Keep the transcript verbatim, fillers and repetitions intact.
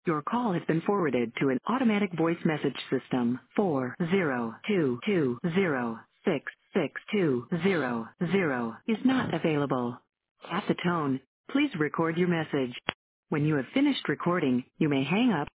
Your call has been forwarded to an automatic voice message system. four zero two two zero six six two zero zero is not available. At the tone, please record your message. When you have finished recording, you may hang up